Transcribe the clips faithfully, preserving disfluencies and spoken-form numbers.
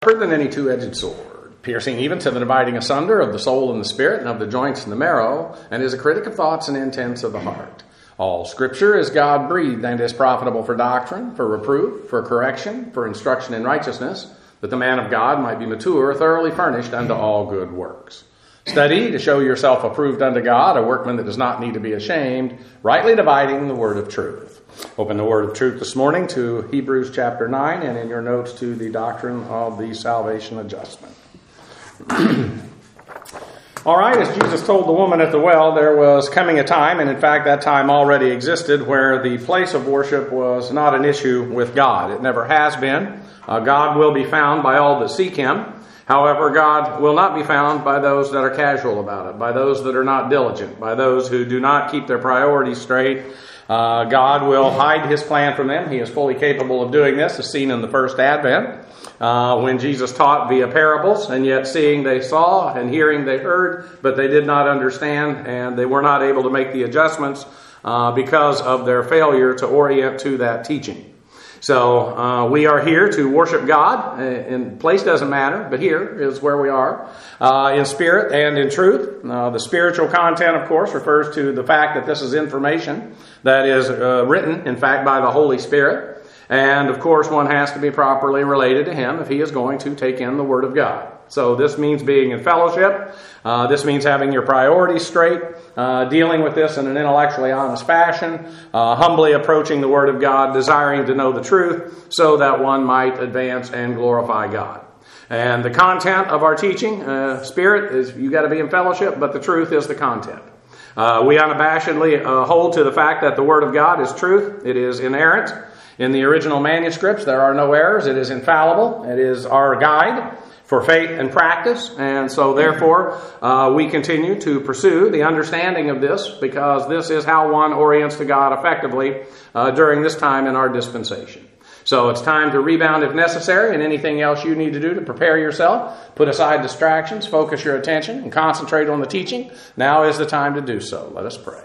Than any two-edged sword, piercing even to the dividing asunder of the soul and the spirit, and of the joints and the marrow, and is a critic of thoughts and intents of the heart. All Scripture is God-breathed and is profitable for doctrine, for reproof, for correction, for instruction in righteousness, that the man of God might be mature, thoroughly furnished unto all good works. Study to show yourself approved unto God, a workman that does not need to be ashamed, rightly dividing the word of truth. Open the word of truth this morning to Hebrews chapter nine, and in your notes to the doctrine of the salvation adjustment. All right, as Jesus told the woman at the well, there was coming a time, and in fact that time already existed, where the place of worship was not an issue with God. It never has been. Uh, God will be found by all that seek Him. However, God will not be found by those that are casual about it, by those that are not diligent, by those who do not keep their priorities straight. Uh, God will hide His plan from them. He is fully capable of doing this, as seen in the first advent, uh, when Jesus taught via parables, and yet seeing they saw, and hearing they heard, but they did not understand, and they were not able to make the adjustments uh, because of their failure to orient to that teaching. So uh, we are here to worship God, and place doesn't matter, but here is where we are, uh, in spirit and in truth. Uh, the spiritual content, of course, refers to the fact that this is information that is uh, written, in fact, by the Holy Spirit. And, of course, one has to be properly related to Him if he is going to take in the Word of God. So this means being in fellowship. Uh, this means having your priorities straight, uh, dealing with this in an intellectually honest fashion, uh, humbly approaching the Word of God, desiring to know the truth so that one might advance and glorify God. And the content of our teaching, uh, spirit, is you got to be in fellowship, but the truth is the content. Uh, we unabashedly uh, hold to the fact that the Word of God is truth. It is inerrant. In the original manuscripts, there are no errors. It is infallible. It is our guide for faith and practice, and so therefore uh, we continue to pursue the understanding of this, because this is how one orients to God effectively uh, during this time in our dispensation. So it's time to rebound if necessary, and anything else you need to do to prepare yourself, put aside distractions, focus your attention, and concentrate on the teaching. Now is the time to do so. Let us pray.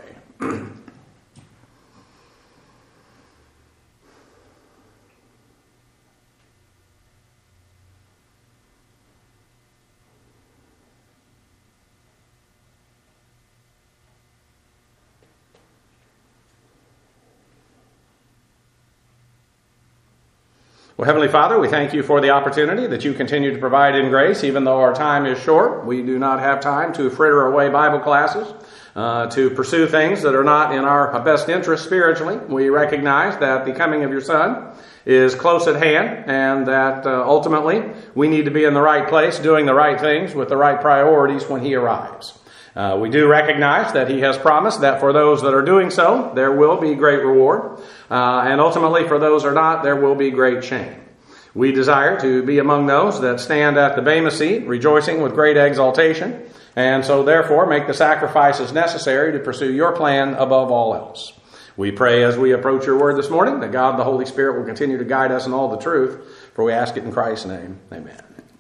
Well, Heavenly Father, we thank you for the opportunity that you continue to provide in grace, even though our time is short. We do not have time to fritter away Bible classes, uh, to pursue things that are not in our best interest spiritually. We recognize that the coming of your Son is close at hand, and that uh, ultimately we need to be in the right place, doing the right things with the right priorities when He arrives. Uh, we do recognize that He has promised that for those that are doing so, there will be great reward. Uh, and ultimately, for those who are not, there will be great shame. We desire to be among those that stand at the Bema seat, rejoicing with great exaltation, and so therefore make the sacrifices necessary to pursue your plan above all else. We pray as we approach your word this morning that God, the Holy Spirit, will continue to guide us in all the truth, for we ask it in Christ's name. Amen.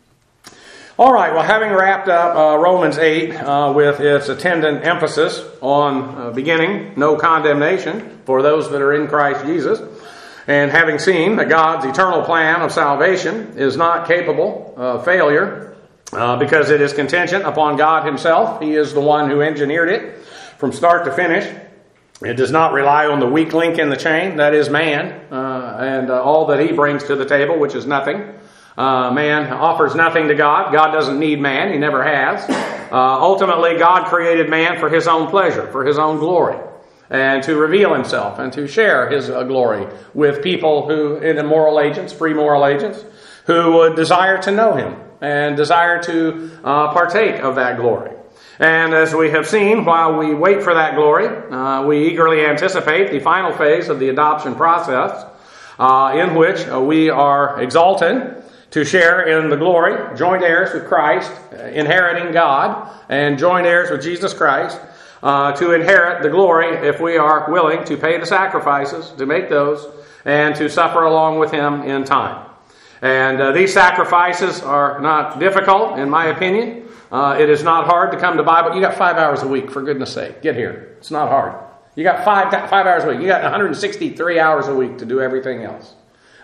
All right, well, having wrapped up uh, Romans eight uh, with its attendant emphasis on uh, beginning no condemnation for those that are in Christ Jesus, and having seen that God's eternal plan of salvation is not capable of failure uh, because it is contingent upon God Himself. He is the one who engineered it from start to finish. It does not rely on the weak link in the chain, that is man, uh, and uh, all that he brings to the table, which is nothing. Uh, man offers nothing to God. God doesn't need man. He never has. Uh, ultimately, God created man for His own pleasure, for His own glory, and to reveal Himself and to share His uh, glory with people who, in immoral agents, free moral agents, who would desire to know Him and desire to uh, partake of that glory. And as we have seen, while we wait for that glory, uh, we eagerly anticipate the final phase of the adoption process, uh, in which uh, we are exalted to share in the glory, joint heirs with Christ, inheriting God, and joint heirs with Jesus Christ, uh, to inherit the glory if we are willing to pay the sacrifices, to make those, and to suffer along with Him in time. And uh, these sacrifices are not difficult, in my opinion. Uh, it is not hard to come to Bible. You got five hours a week, for goodness sake. Get here. It's not hard. You got five five hours a week. You got one hundred sixty-three hours a week to do everything else.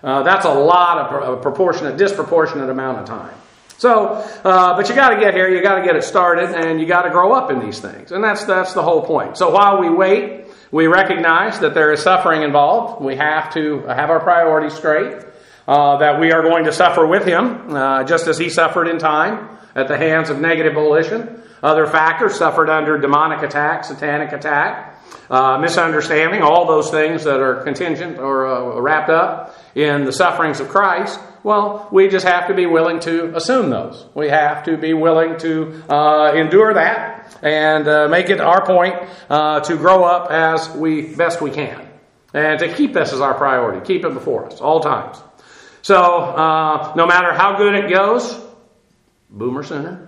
Uh, that's a lot of a proportionate, disproportionate amount of time. So, uh, but you got to get here, you got to get it started, and you got to grow up in these things. And that's that's the whole point. So while we wait, we recognize that there is suffering involved. We have to have our priorities straight, uh, that we are going to suffer with him, uh, just as he suffered in time at the hands of negative volition. Other factors suffered under demonic attack, satanic attack, uh, misunderstanding, all those things that are contingent or uh, wrapped up in the sufferings of Christ. Well, we just have to be willing to assume those. We have to be willing to uh, endure that and uh, make it our point uh, to grow up as we best we can. And to keep this as our priority. Keep it before us, all times. So, uh, no matter how good it goes, boomer sooner,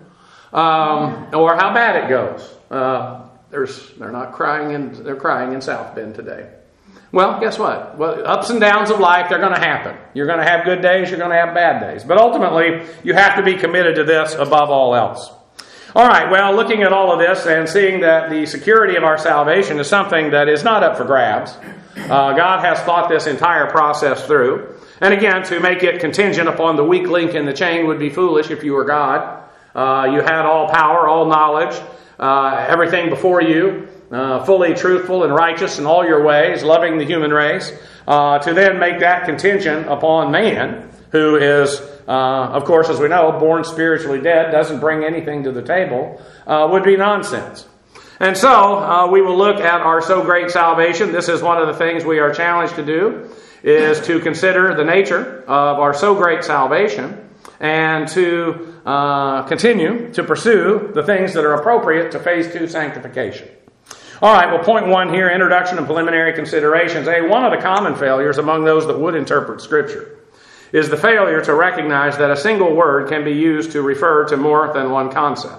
um, or how bad it goes, uh, there's they're not crying in they're crying in South Bend today. Well, guess what? Well, ups and downs of life, they're going to happen. You're going to have good days, you're going to have bad days. But ultimately, you have to be committed to this above all else. All right, well, looking at all of this and seeing that the security of our salvation is something that is not up for grabs. Uh, God has thought this entire process through. And again, to make it contingent upon the weak link in the chain would be foolish if you were God. Uh, you had all power, all knowledge, uh, everything before you. Uh, fully truthful and righteous in all your ways, loving the human race, uh, to then make that contingent upon man, who is, uh, of course, as we know, born spiritually dead, doesn't bring anything to the table, uh, would be nonsense. And so, uh, we will look at our so great salvation. This is one of the things we are challenged to do, is to consider the nature of our so great salvation and to uh, continue to pursue the things that are appropriate to phase two sanctification. All right, well, point one here, introduction and preliminary considerations. A, one of the common failures among those that would interpret Scripture is the failure to recognize that a single word can be used to refer to more than one concept.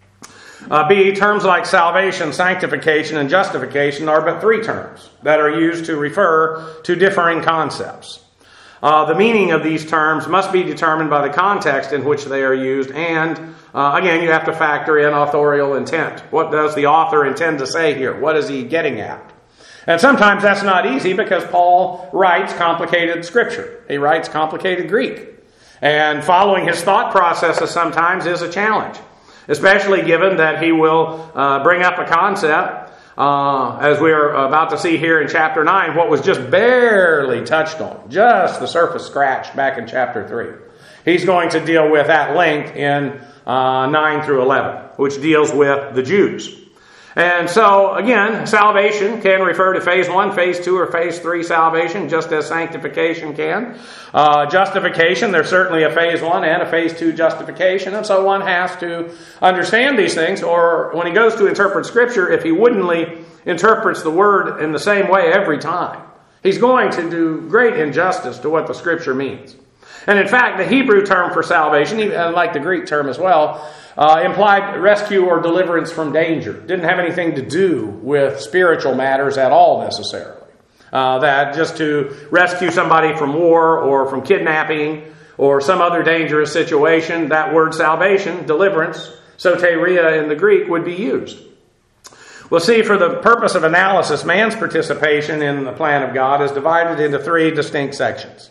Uh, B, terms like salvation, sanctification, and justification are but three terms that are used to refer to differing concepts. Uh, the meaning of these terms must be determined by the context in which they are used, and uh, again, you have to factor in authorial intent. What does the author intend to say here? What is he getting at? And sometimes that's not easy because Paul writes complicated scripture. He writes complicated Greek. And following his thought processes sometimes is a challenge, especially given that he will uh, bring up a concept Uh, as we are about to see here in chapter nine, what was just barely touched on, just the surface scratched back in chapter three. He's going to deal with at length in uh, nine through eleven, which deals with the Jews. And so, again, salvation can refer to phase one, phase two, or phase three salvation, just as sanctification can. Uh, justification, there's certainly a phase one and a phase two justification, and so one has to understand these things, or when he goes to interpret Scripture, if he woodenly interprets the Word in the same way every time, he's going to do great injustice to what the Scripture means. And in fact, the Hebrew term for salvation, like the Greek term as well, Uh, implied rescue or deliverance from danger. Didn't have anything to do with spiritual matters at all necessarily. Uh, that just to rescue somebody from war or from kidnapping or some other dangerous situation, that word salvation, deliverance, soteria in the Greek, would be used. We'll see, for the purpose of analysis, man's participation in the plan of God is divided into three distinct sections.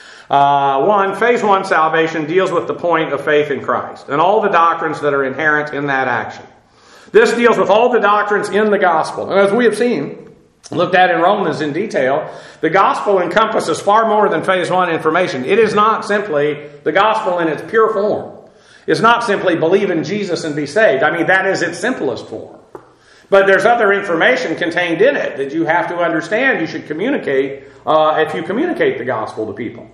Uh, one, phase one salvation deals with the point of faith in Christ and all the doctrines that are inherent in that action. This deals with all the doctrines in the gospel. And as we have seen, looked at in Romans in detail, the gospel encompasses far more than phase one information. It is not simply the gospel in its pure form. It's not simply believe in Jesus and be saved. I mean, that is its simplest form. But there's other information contained in it that you have to understand. You should communicate uh, if you communicate the gospel to people.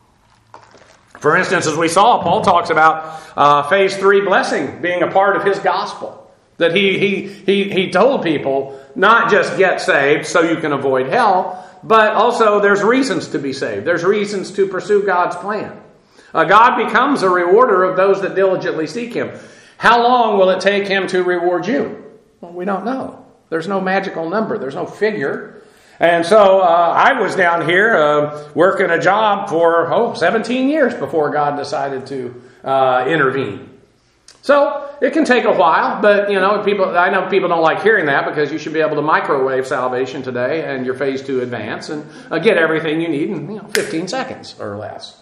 For instance, as we saw, Paul talks about uh, phase three blessing being a part of his gospel. That he, he, he, he told people not just get saved so you can avoid hell, but also there's reasons to be saved. There's reasons to pursue God's plan. Uh, God becomes a rewarder of those that diligently seek Him. How long will it take Him to reward you? Well, we don't know. There's no magical number. There's no figure. And so uh, I was down here uh, working a job for, oh, seventeen years before God decided to uh, intervene. So it can take a while, but you know, people. I know people don't like hearing that because you should be able to microwave salvation today and your phase two advance and uh, get everything you need in you know, fifteen seconds or less.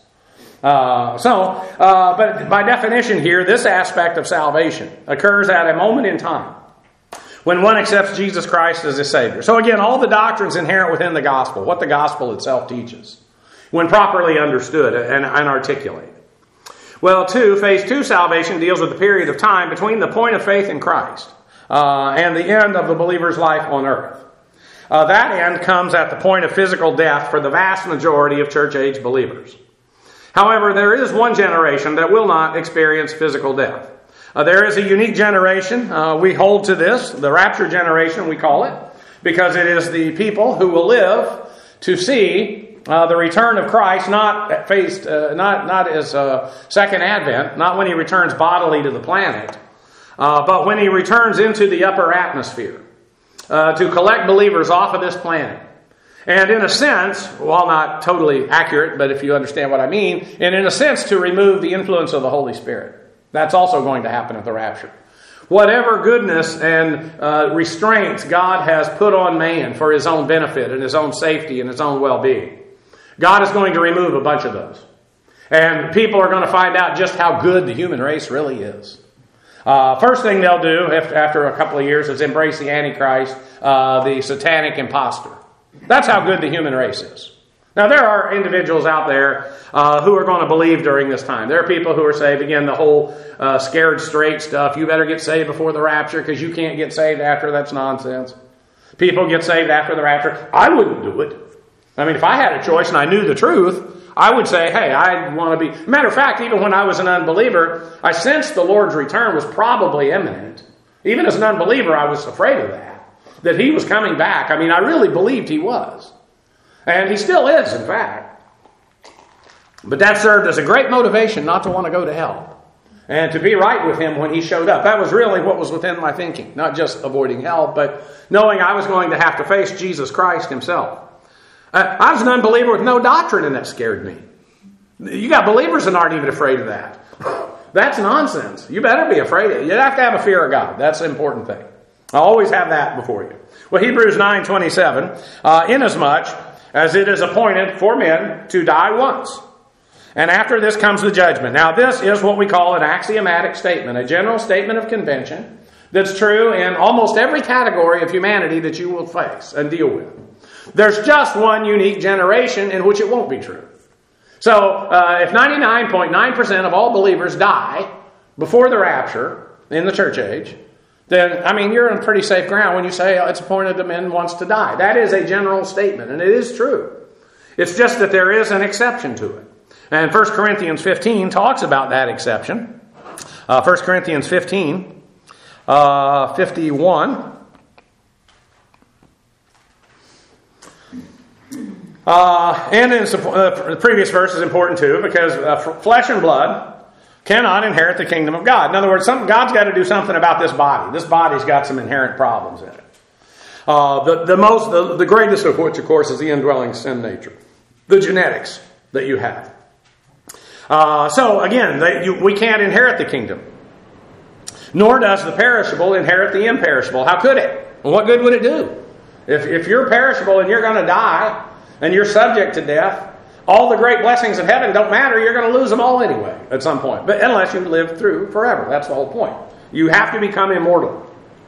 Uh, so, uh, but by definition here, this aspect of salvation occurs at a moment in time when one accepts Jesus Christ as his Savior. So again, all the doctrines inherent within the gospel, what the gospel itself teaches, when properly understood and, and articulated. Well, two, phase two salvation deals with the period of time between the point of faith in Christ uh, and the end of the believer's life on earth. Uh, that end comes at the point of physical death for the vast majority of church-age believers. However, there is one generation that will not experience physical death. Uh, there is a unique generation. Uh, we hold to this, the rapture generation we call it, because it is the people who will live to see Uh, the return of Christ, not faced, uh, not not as uh, second advent, not when he returns bodily to the planet, uh, but when he returns into the upper atmosphere uh, to collect believers off of this planet. And in a sense, while not totally accurate, but if you understand what I mean, and in a sense to remove the influence of the Holy Spirit. That's also going to happen at the rapture. Whatever goodness and uh, restraints God has put on man for his own benefit and his own safety and his own well-being, God is going to remove a bunch of those. And people are going to find out just how good the human race really is. Uh, first thing they'll do if, after a couple of years is embrace the Antichrist, uh, the satanic imposter. That's how good the human race is. Now, there are individuals out there uh, who are going to believe during this time. There are people who are saved. Again, the whole uh, scared straight stuff. You better get saved before the rapture because you can't get saved after. That's nonsense. People get saved after the rapture. I wouldn't do it. I mean, if I had a choice and I knew the truth, I would say, hey, I want to be... Matter of fact, even when I was an unbeliever, I sensed the Lord's return was probably imminent. Even as an unbeliever, I was afraid of that. That he was coming back. I mean, I really believed he was. And he still is, in fact. But that served as a great motivation not to want to go to hell. And to be right with him when he showed up. That was really what was within my thinking. Not just avoiding hell, but knowing I was going to have to face Jesus Christ himself. I was an unbeliever with no doctrine, and that scared me. You got believers that aren't even afraid of that. That's nonsense. You better be afraid of it. You have to have a fear of God. That's the important thing. I always have that before you. Well, Hebrews nine twenty-seven, uh, inasmuch as it is appointed for men to die once, and after this comes the judgment. Now, this is what we call an axiomatic statement, a general statement of convention that's true in almost every category of humanity that you will face and deal with. There's just one unique generation in which it won't be true. So, uh, if ninety-nine point nine percent of all believers die before the rapture in the church age, then, I mean, you're on pretty safe ground when you say oh, it's appointed to men once to die. That is a general statement, and it is true. It's just that there is an exception to it. And First Corinthians fifteen talks about that exception. Uh, First Corinthians fifteen, uh, fifty-one. Uh, and in, uh, the previous verse is important too, because uh, flesh and blood cannot inherit the kingdom of God. In other words, some, God's got to do something about this body. This body's got some inherent problems in it. Uh, the, the most, the, the greatest of which, of course, is the indwelling sin nature, the genetics that you have. Uh, so again, they, you, we can't inherit the kingdom, nor does the perishable inherit the imperishable. How could it? Well, what good would it do? If, if you're perishable and you're going to die, and you're subject to death, all the great blessings of heaven don't matter. You're going to lose them all anyway at some point. But unless you live through forever. That's the whole point. You have to become immortal.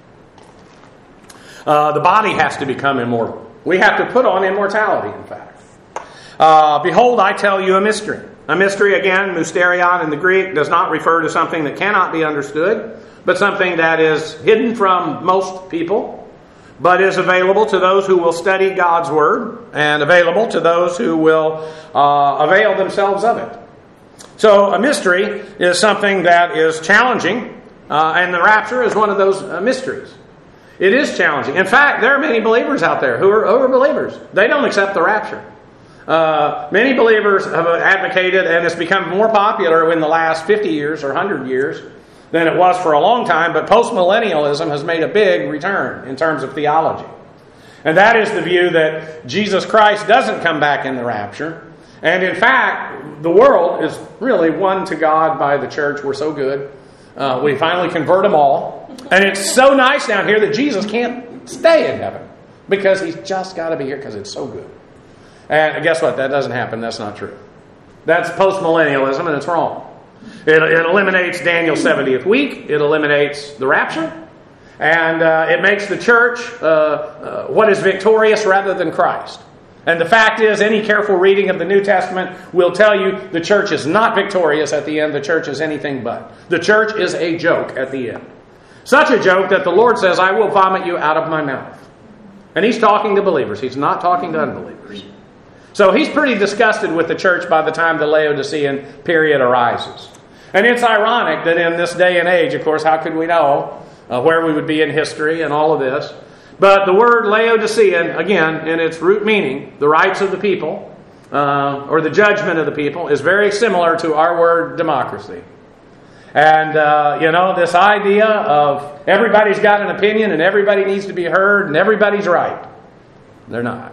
Uh, the body has to become immortal. We have to put on immortality, in fact. Uh, Behold, I tell you a mystery. A mystery, again, mysterion in the Greek, does not refer to something that cannot be understood, but something that is hidden from most people, but is available to those who will study God's Word and available to those who will uh, avail themselves of it. So a mystery is something that is challenging, uh, and the rapture is one of those uh, mysteries. It is challenging. In fact, there are many believers out there who are, who are believers. They don't accept the rapture. Uh, many believers have advocated, and it's become more popular in the last fifty years or one hundred years, than it was for a long time, but postmillennialism has made a big return in terms of theology. And that is the view that Jesus Christ doesn't come back in the rapture. And in fact, the world is really won to God by the church. We're so good. Uh, we finally convert them all. And it's so nice down here that Jesus can't stay in heaven because he's just got to be here because it's so good. And guess what? That doesn't happen. That's not true. That's postmillennialism, and it's wrong. It, it eliminates Daniel's seventieth week. It eliminates the rapture. And uh, it makes the church uh, uh, what is victorious rather than Christ. And the fact is, any careful reading of the New Testament will tell you the church is not victorious at the end. The church is anything but. The church is a joke at the end. Such a joke that the Lord says, I will vomit you out of my mouth. And he's talking to believers. He's not talking to unbelievers. So he's pretty disgusted with the church by the time the Laodicean period arises. And it's ironic that in this day and age, of course, how could we know uh, where we would be in history and all of this? But the word Laodicean, again, in its root meaning, the rights of the people, uh, or the judgment of the people, is very similar to our word democracy. And, uh, you know, this idea of everybody's got an opinion and everybody needs to be heard and everybody's right. They're not.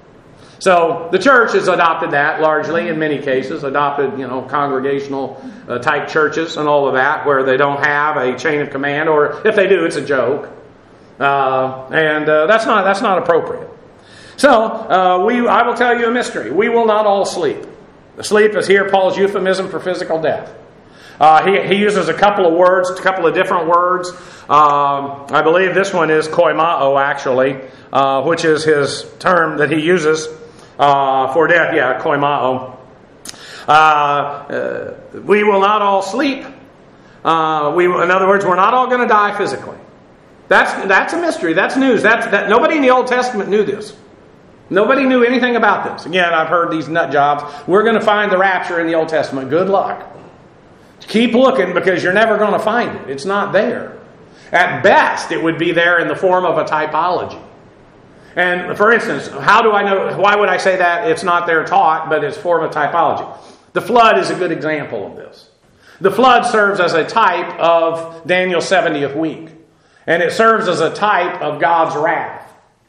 So the church has adopted that largely in many cases, adopted, you know, congregational uh, type churches and all of that where they don't have a chain of command, or if they do, it's a joke. Uh, and uh, that's not that's not appropriate. So uh, we I will tell you a mystery. We will not all sleep. Sleep is here Paul's euphemism for physical death. Uh, he, he uses a couple of words, a couple of different words. Um, I believe this one is koimao, actually, uh, which is his term that he uses uh, for death. Yeah, koimao. Uh, uh, we will not all sleep. Uh, we, in other words, we're not all going to die physically. That's that's a mystery. That's news. That's that. Nobody in the Old Testament knew this. Nobody knew anything about this. Again, I've heard these nut jobs. We're going to find the rapture in the Old Testament. Good luck. Keep looking because you're never going to find it. It's not there. At best, it would be there in the form of a typology. And for instance, how do I know? Why would I say that? It's not there taught, but it's form of typology. The flood is a good example of this. The flood serves as a type of Daniel's seventieth week. And it serves as a type of God's wrath.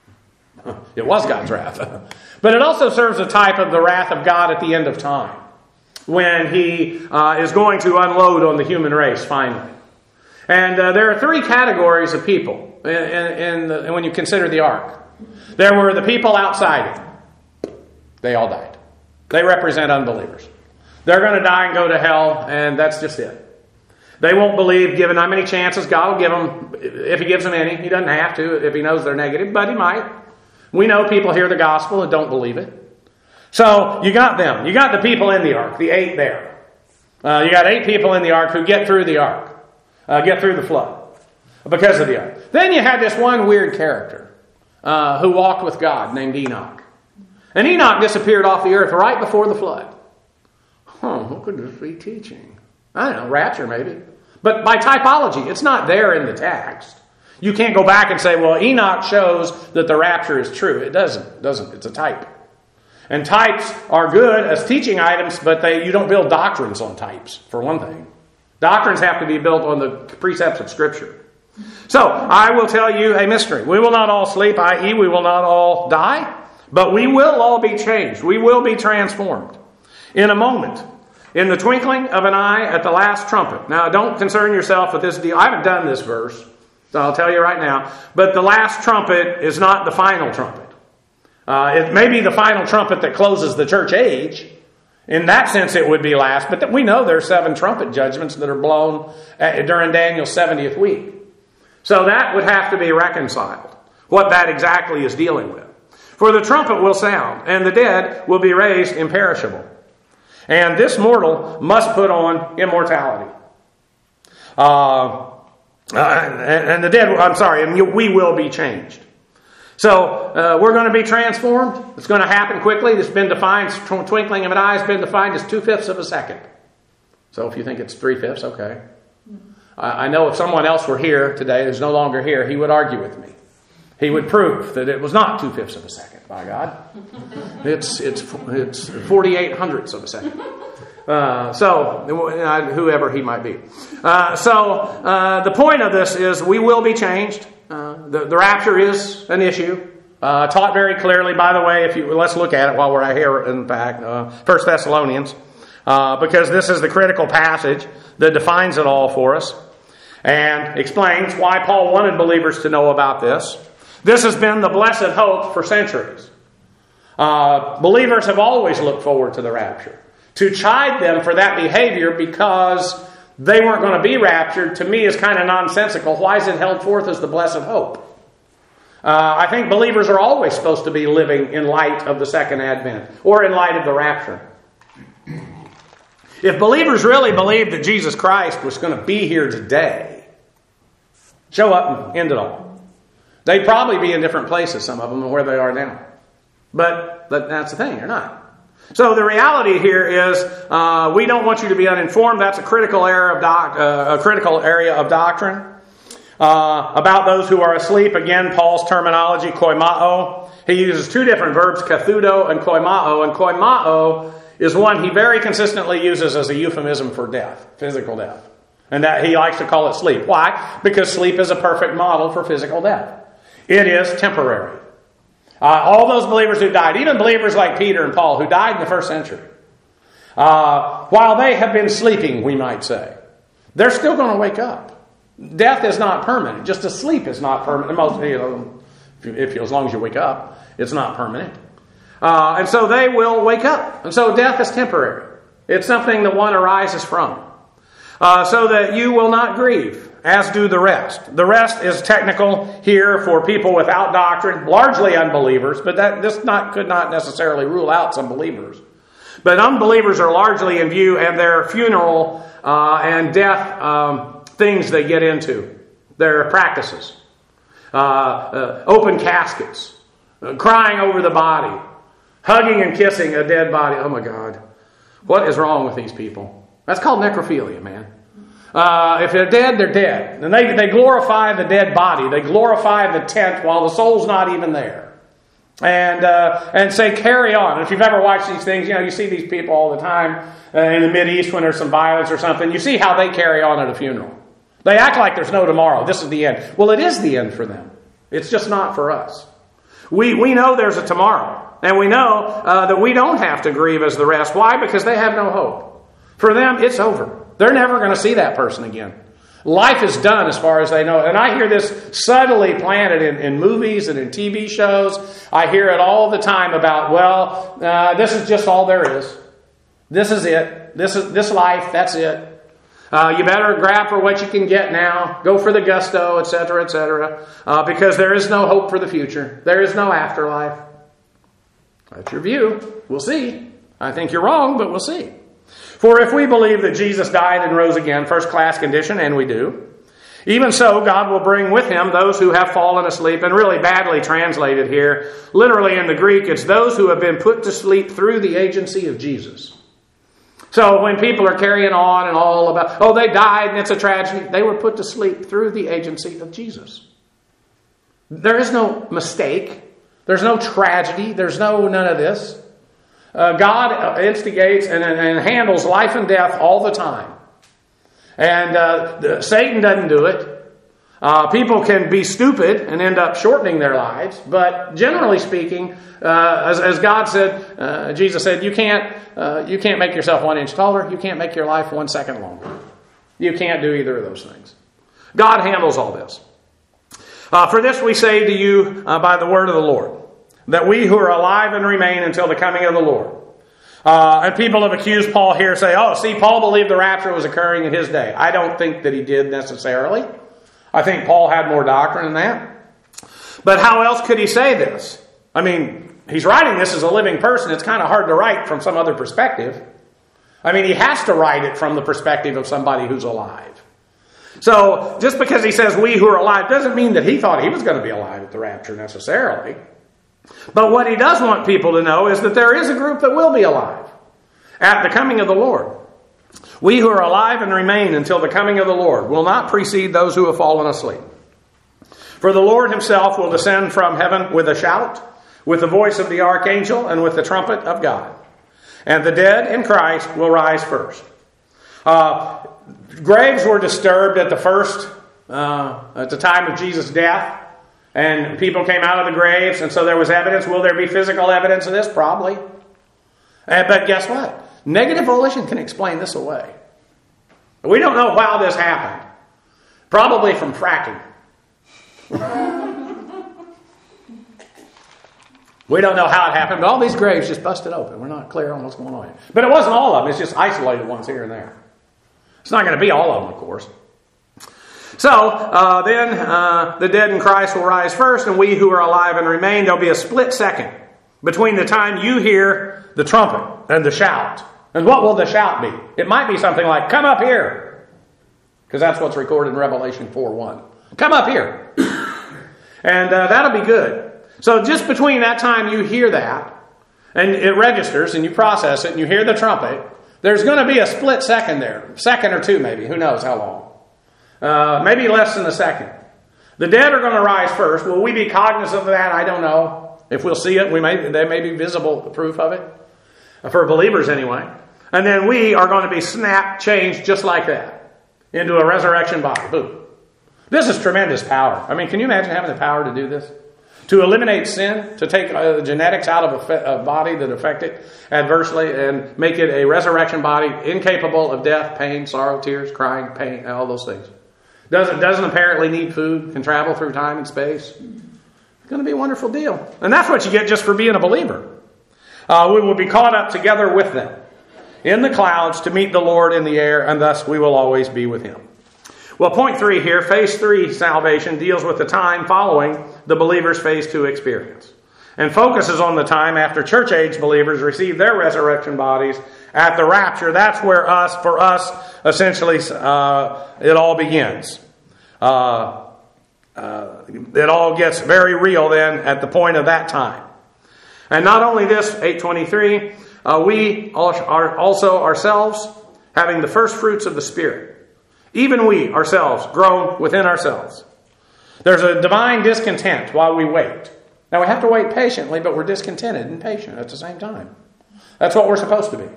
It was God's wrath. But it also serves a type of the wrath of God at the end of time, when he uh, is going to unload on the human race finally. And uh, there are three categories of people in, in the, when you consider the ark. There were the people outside it. They all died. They represent unbelievers. They're going to die and go to hell, and that's just it. They won't believe, given how many chances God will give them, if he gives them any. He doesn't have to if he knows they're negative, but he might. We know people hear the gospel and don't believe it. So you got them. You got the people in the ark, the eight there. Uh, you got eight people in the ark who get through the ark, uh, get through the flood because of the ark. Then you had this one weird character uh, who walked with God named Enoch. And Enoch disappeared off the earth right before the flood. Huh, what could this be teaching? I don't know, rapture maybe. But by typology, it's not there in the text. You can't go back and say, well, Enoch shows that the rapture is true. It doesn't. It doesn't. It's a type. And types are good as teaching items, but they you don't build doctrines on types, for one thing. Doctrines have to be built on the precepts of Scripture. So, I will tell you a mystery. We will not all sleep, that is we will not all die, but we will all be changed. We will be transformed in a moment. In the twinkling of an eye at the last trumpet. Now, don't concern yourself with this deal. I haven't done this verse, so I'll tell you right now. But the last trumpet is not the final trumpet. Uh, it may be the final trumpet that closes the church age. In that sense, it would be last. But we know there are seven trumpet judgments that are blown during Daniel's seventieth week. So that would have to be reconciled, what that exactly is dealing with. For the trumpet will sound, and the dead will be raised imperishable. And this mortal must put on immortality. Uh, and, and the dead, I'm sorry, and we will be changed. So, uh, we're going to be transformed. It's going to happen quickly. It's been defined, twinkling of an eye has been defined as two-fifths of a second. So if you think it's three-fifths, okay. I, I know if someone else were here today, who's no longer here, he would argue with me. He would prove that it was not two-fifths of a second, by God. It's it's it's forty-eight hundredths of a second. Uh, so, whoever he might be. Uh, so, uh, the point of this is we will be changed. Uh, the, the rapture is an issue. Uh, taught very clearly, by the way, if you let's look at it while we're here, in fact, uh, First Thessalonians. Uh, because this is the critical passage that defines it all for us. and explains why Paul wanted believers to know about this. This has been the blessed hope for centuries. Uh, believers have always looked forward to the rapture. To chide them for that behavior because they weren't going to be raptured, to me, is kind of nonsensical. Why is it held forth as the blessed hope? Uh, I think believers are always supposed to be living in light of the second advent, or in light of the rapture. If believers really believed that Jesus Christ was going to be here today, show up and end it all, they'd probably be in different places, some of them, than where they are now. But, but that's the thing, they're not. So the reality here is, uh, we don't want you to be uninformed. That's a critical area of doc, uh, a critical area of doctrine. Uh, about those who are asleep, again, Paul's terminology, koimao. He uses two different verbs, kathudo and koimao. And koimao is one he very consistently uses as a euphemism for death, physical death. And that he likes to call it sleep. Why? Because sleep is a perfect model for physical death. It is temporary. Uh, all those believers who died, even believers like Peter and Paul who died in the first century, uh, while they have been sleeping, we might say, they're still going to wake up. Death is not permanent. Just a sleep is not permanent. Most, you know, if, you, if you, as long as you wake up, it's not permanent. Uh, and so they will wake up. And so death is temporary. It's something that one arises from. Uh, so that you will not grieve, as do the rest. The rest is technical here for people without doctrine, largely unbelievers, but that this not could not necessarily rule out some believers. But unbelievers are largely in view, and their funeral uh, and death um, things they get into, their practices, uh, uh, open caskets, uh, crying over the body, hugging and kissing a dead body. Oh my God, what is wrong with these people? That's called necrophilia, man. Uh, if they're dead, they're dead. And they, they glorify the dead body. They glorify the tent while the soul's not even there. And uh, and say, carry on. And if you've ever watched these things, you know, you see these people all the time uh, in the Mideast when there's some violence or something. You see how they carry on at a funeral. They act like there's no tomorrow. This is the end. Well, it is the end for them. It's just not for us. We we know there's a tomorrow. And we know uh, that we don't have to grieve as the rest. Why? Because they have no hope. For them, it's over. They're never going to see that person again. Life is done as far as they know. And I hear this subtly planted in, in movies and in T V shows. I hear it all the time about, well, uh, this is just all there is. This is it. This is this life. That's it. Uh, you better grab for what you can get now. Go for the gusto, et cetera, et cetera. Uh, because there is no hope for the future. There is no afterlife. That's your view. We'll see. I think you're wrong, but we'll see. For if we believe that Jesus died and rose again, first class condition, and we do, even so, God will bring with him those who have fallen asleep. And really badly translated here, literally in the Greek, it's those who have been put to sleep through the agency of Jesus. So when people are carrying on and all about, oh, they died and it's a tragedy, they were put to sleep through the agency of Jesus. There is no mistake. There's no tragedy. There's no none of this. Uh, God instigates and, and handles life and death all the time. And uh, the, Satan doesn't do it. Uh, people can be stupid and end up shortening their lives. But generally speaking, uh, as, as God said, uh, Jesus said, you can't, uh, you can't make yourself one inch taller. You can't make your life one second longer. You can't do either of those things. God handles all this. Uh, for this we say to you uh, by the word of the Lord, that we who are alive and remain until the coming of the Lord. Uh, and people have accused Paul here, say, oh, see, Paul believed the rapture was occurring in his day. I don't think that he did necessarily. I think Paul had more doctrine than that. But how else could he say this? I mean, he's writing this as a living person. It's kind of hard to write from some other perspective. I mean, he has to write it from the perspective of somebody who's alive. So, just because he says we who are alive doesn't mean that he thought he was going to be alive at the rapture necessarily. But what he does want people to know is that there is a group that will be alive at the coming of the Lord. We who are alive and remain until the coming of the Lord will not precede those who have fallen asleep. For the Lord himself will descend from heaven with a shout, with the voice of the archangel, and with the trumpet of God. And the dead in Christ will rise first. Uh, graves were disturbed at the first, uh, at the time of Jesus' death. And people came out of the graves, and so there was evidence. Will there be physical evidence of this? Probably. Uh, but guess what? Negative volition can explain this away. We don't know how this happened. Probably from fracking. We don't know how it happened, but all these graves just busted open. We're not clear on what's going on. But it wasn't all of them. It's just isolated ones here and there. It's not going to be all of them, of course. So, uh, then uh, the dead in Christ will rise first, and we who are alive and remain, there'll be a split second between the time you hear the trumpet and the shout. And what will the shout be? It might be something like, come up here. Because that's what's recorded in Revelation four one. Come up here. And uh, that'll be good. So just between that time you hear that, and it registers, and you process it, and you hear the trumpet, there's going to be a split second there. Second or two maybe. Who knows how long. Uh, maybe less than a second. The dead are going to rise first. Will we be cognizant of that? I don't know. If we'll see it, we may there may be visible proof of it. For believers anyway. And then we are going to be snapped, changed just like that. Into a resurrection body. Boom. This is tremendous power. I mean, can you imagine having the power to do this? To eliminate sin, to take uh, genetics out of a, a body that affect it adversely and make it a resurrection body incapable of death, pain, sorrow, tears, crying, pain, all those things. Doesn't, doesn't apparently need food, can travel through time and space. It's going to be a wonderful deal. And that's what you get just for being a believer. Uh, we will be caught up together with them in the clouds to meet the Lord in the air, and thus we will always be with Him. Well, point three here, phase three salvation deals with the time following the believer's phase two experience and focuses on the time after church age believers receive their resurrection bodies at the rapture. That's where us, for us, essentially, uh, it all begins. Uh, uh, it all gets very real then at the point of that time. And not only this, eight twenty-three, uh, we are also ourselves having the first fruits of the Spirit. Even we ourselves, grown within ourselves. There's a divine discontent while we wait. Now we have to wait patiently, but we're discontented and patient at the same time. That's what we're supposed to be.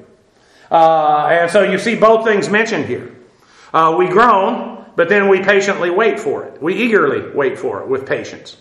Uh, and so you see both things mentioned here. Uh, we groan, but then we patiently wait for it. We eagerly wait for it with patience.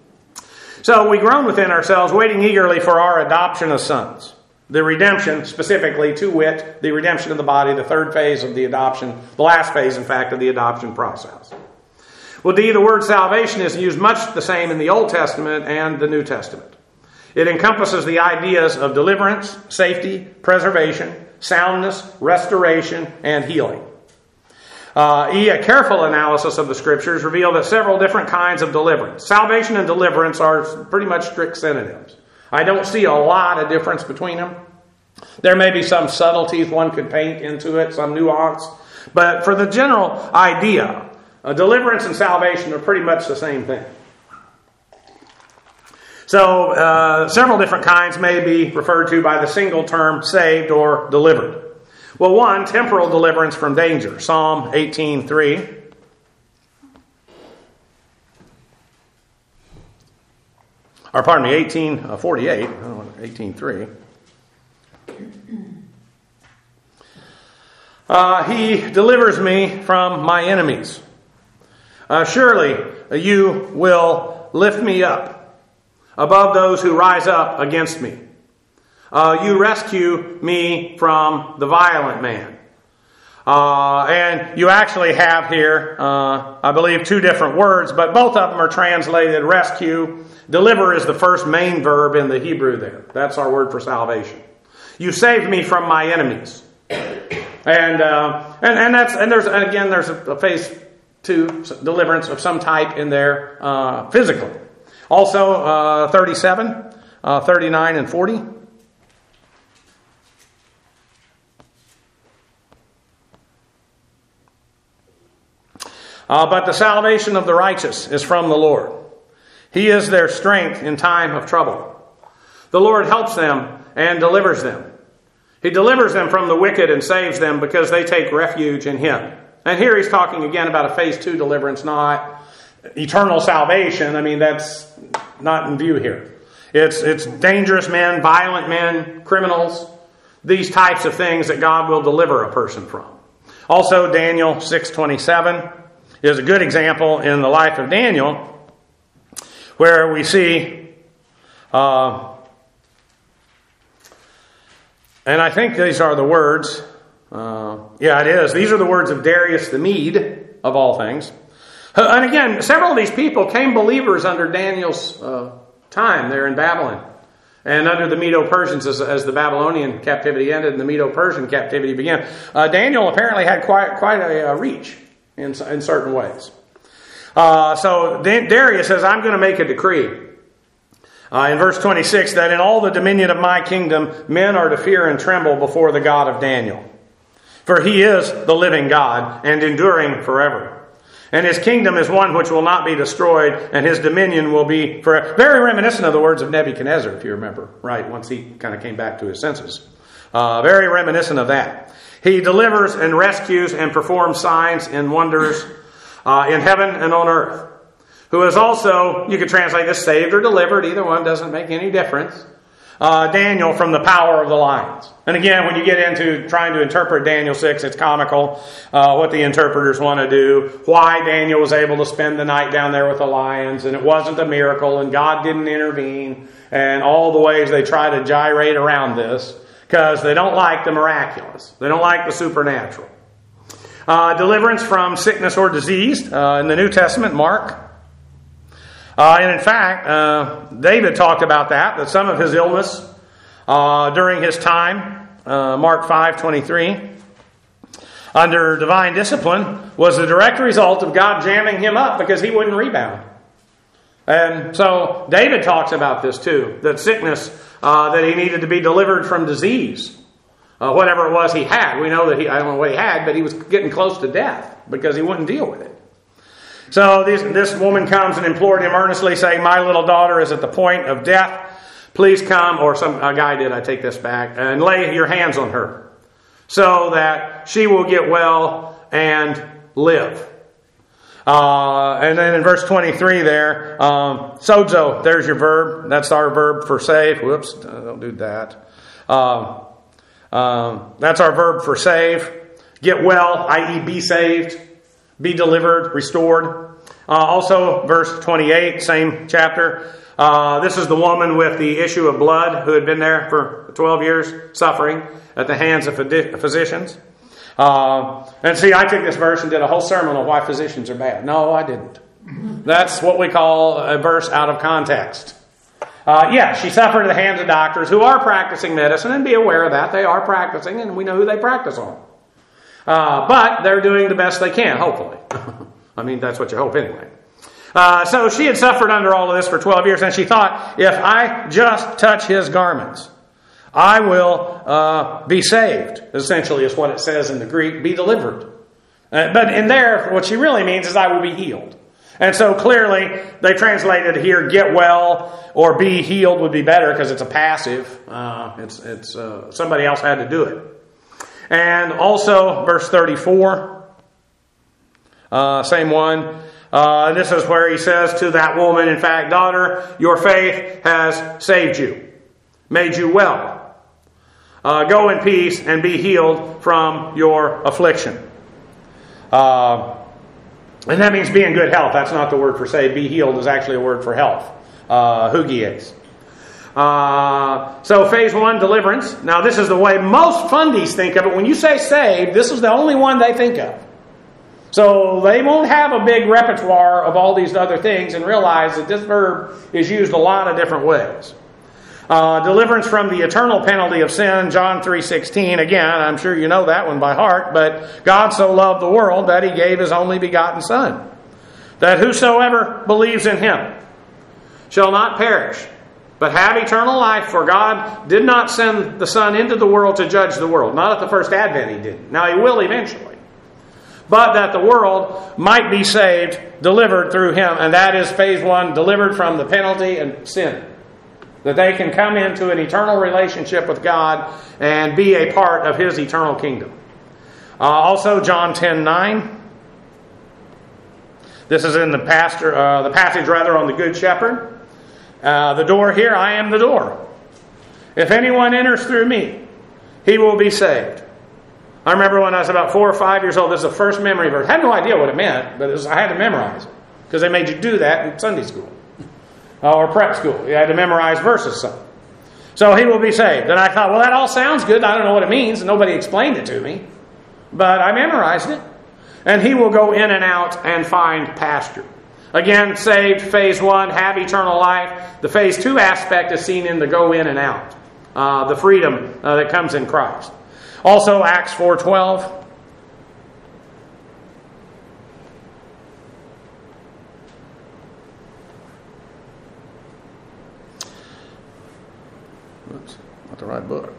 So we groan within ourselves, waiting eagerly for our adoption as sons. The redemption, specifically, to wit, the redemption of the body, the third phase of the adoption, the last phase, in fact, of the adoption process. Well, D, the word salvation is used much the same in the Old Testament and the New Testament. It encompasses the ideas of deliverance, safety, preservation, soundness, restoration, and healing. Uh, e, a careful analysis of the Scriptures reveal that several different kinds of deliverance. Salvation and deliverance are pretty much strict synonyms. I don't see a lot of difference between them. There may be some subtleties one could paint into it, some nuance. But for the general idea, uh, deliverance and salvation are pretty much the same thing. So, uh, several different kinds may be referred to by the single term saved or delivered. Well, one, temporal deliverance from danger. Psalm eighteen three. Or pardon me, eighteen forty-eight, eighteen three. Uh, he delivers me from my enemies. Uh, surely you will lift me up above those who rise up against me. Uh, you rescue me from the violent man. Uh, and you actually have here, uh, I believe, two different words, but both of them are translated rescue. Deliver is the first main verb in the Hebrew there. That's our word for salvation. You saved me from my enemies. And uh, and, and that's and there's and again there's a, a phase two deliverance of some type in there uh, physically. Also uh, thirty-seven, uh, thirty-nine, and forty. Uh, but the salvation of the righteous is from the Lord. He is their strength in time of trouble. The Lord helps them and delivers them. He delivers them from the wicked and saves them because they take refuge in Him. And here he's talking again about a phase two deliverance, not eternal salvation. I mean, that's not in view here. It's, it's dangerous men, violent men, criminals, these types of things that God will deliver a person from. Also, Daniel six twenty-seven is a good example in the life of Daniel, where we see, uh, and I think these are the words, uh, yeah, it is. These are the words of Darius the Mede, of all things. And again, several of these people came believers under Daniel's uh, time there in Babylon. And under the Medo-Persians, as, as the Babylonian captivity ended and the Medo-Persian captivity began, uh, Daniel apparently had quite quite a, a reach in, in certain ways. Uh, so Darius says, I'm going to make a decree. Uh, in verse twenty-six, that in all the dominion of my kingdom, men are to fear and tremble before the God of Daniel. For he is the living God and enduring forever. And his kingdom is one which will not be destroyed, and his dominion will be forever. Very reminiscent of the words of Nebuchadnezzar, if you remember, right, once he kind of came back to his senses. Uh, very reminiscent of that. He delivers and rescues and performs signs and wonders uh, in heaven and on earth. Who is also, you could translate this, saved or delivered, either one doesn't make any difference. Uh, Daniel from the power of the lions. And again, when you get into trying to interpret Daniel six, it's comical uh, what the interpreters want to do. Why Daniel was able to spend the night down there with the lions, and it wasn't a miracle, and God didn't intervene, and all the ways they try to gyrate around this, because they don't like the miraculous. They don't like the supernatural. Uh, deliverance from sickness or disease. Uh, in the New Testament, Mark. Uh, and in fact, uh, David talked about that, that some of his illness uh, during his time, uh, Mark five twenty-three, under divine discipline, was the direct result of God jamming him up because he wouldn't rebound. And so David talks about this too, that sickness, uh, that he needed to be delivered from disease, uh, whatever it was he had. We know that he, I don't know what he had, but he was getting close to death because he wouldn't deal with it. So this, this woman comes and implored him earnestly, saying, my little daughter is at the point of death. Please come, or some a guy did, I take this back, and lay your hands on her so that she will get well and live. Uh, and then in verse twenty-three there, um, sozo, there's your verb. That's our verb for save. Whoops, don't do that. Um, um, that's our verb for save. Get well, that is be saved. Be delivered, restored. Uh, also, verse twenty-eight, same chapter. Uh, this is the woman with the issue of blood who had been there for twelve years, suffering at the hands of physicians. Uh, and see, I took this verse and did a whole sermon on why physicians are bad. No, I didn't. That's what we call a verse out of context. Uh, yeah, she suffered at the hands of doctors who are practicing medicine, and be aware of that. They are practicing, and we know who they practice on. Uh, but they're doing the best they can, hopefully. I mean, that's what you hope anyway. Uh, so she had suffered under all of this for twelve years, and she thought, if I just touch his garments, I will uh, be saved, essentially is what it says in the Greek, be delivered. Uh, but in there, what she really means is I will be healed. And so clearly, they translated here, get well or be healed would be better because it's a passive. Uh, it's it's uh, somebody else had to do it. And also, verse thirty-four, uh, same one. Uh, this is where he says to that woman, in fact, daughter, your faith has saved you, made you well. Uh, go in peace and be healed from your affliction. Uh, and that means be in good health. That's not the word for saved. Be healed is actually a word for health. Uh, hugies. Uh, so phase one, deliverance. Now this is the way most fundies think of it. When you say saved, this is the only one they think of. So they won't have a big repertoire of all these other things and realize that this verb is used a lot of different ways. Uh, deliverance from the eternal penalty of sin, John three sixteen. Again, I'm sure you know that one by heart, but God so loved the world that he gave his only begotten Son, that whosoever believes in him shall not perish, but have eternal life. For God did not send the Son into the world to judge the world. Not at the first advent he didn't. Now he will eventually. But that the world might be saved, delivered through him. And that is phase one, delivered from the penalty and sin. That they can come into an eternal relationship with God and be a part of his eternal kingdom. Uh, also, John ten nine. This is in the, pastor, uh, the passage rather on the Good Shepherd. Uh, the door here, I am the door. If anyone enters through me, he will be saved. I remember when I was about four or five years old, this is the first memory verse. I had no idea what it meant, but it was, I had to memorize it. Because they made you do that in Sunday school. Uh, or prep school. You had to memorize verses. So. so he will be saved. And I thought, well, that all sounds good. I don't know what it means. And nobody explained it to me. But I memorized it. and he will go in and out and find pasture. Again, saved, phase one, have eternal life. The phase two aspect is seen in the go in and out, uh, the freedom uh, that comes in Christ. Also, Acts four twelve. Oops, not the right book.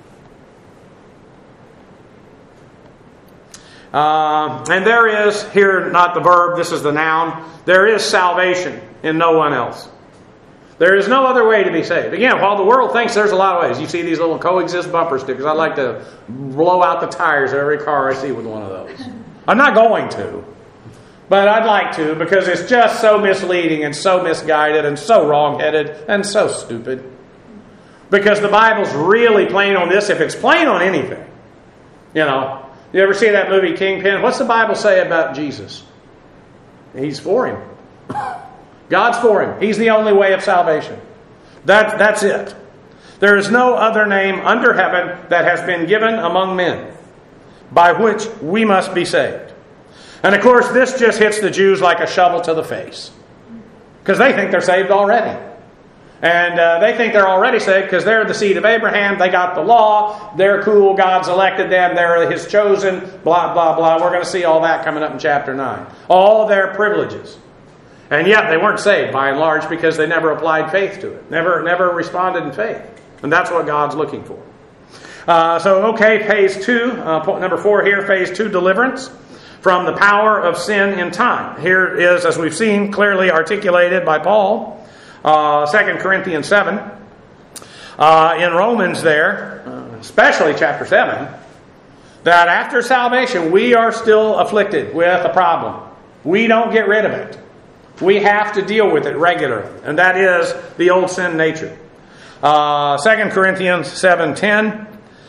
Uh, and there is, here not the verb, this is the noun, there is salvation in no one else. There is no other way to be saved. Again, while the world thinks there's a lot of ways, you see these little coexist bumper stickers. I like to blow out the tires of every car I see with one of those. I'm not going to, but I'd like to, because it's just so misleading and so misguided and so wrong-headed and so stupid. Because the Bible's really plain on this, if it's plain on anything. You know, you ever see that movie Kingpin? What's the Bible say about Jesus? He's for him. God's for him. He's the only way of salvation. That, that's it. There is no other name under heaven that has been given among men by which we must be saved. And of course, this just hits the Jews like a shovel to the face. Because they think they're saved already. And uh, they think they're already saved because they're the seed of Abraham. They got the law. They're cool. God's elected them. They're His chosen. Blah, blah, blah. We're going to see all that coming up in chapter nine. All their privileges. And yet they weren't saved by and large because they never applied faith to it. Never, never responded in faith. And that's what God's looking for. Uh, so, okay, phase two. Uh, point number four here, phase two, deliverance from the power of sin in time. Here is, as we've seen, clearly articulated by Paul. Uh, Second Corinthians seven. Uh, in Romans there, uh, especially chapter seven, that after salvation we are still afflicted with a problem. We don't get rid of it. We have to deal with it regularly. And that is the old sin nature. Uh, Second Corinthians seven ten.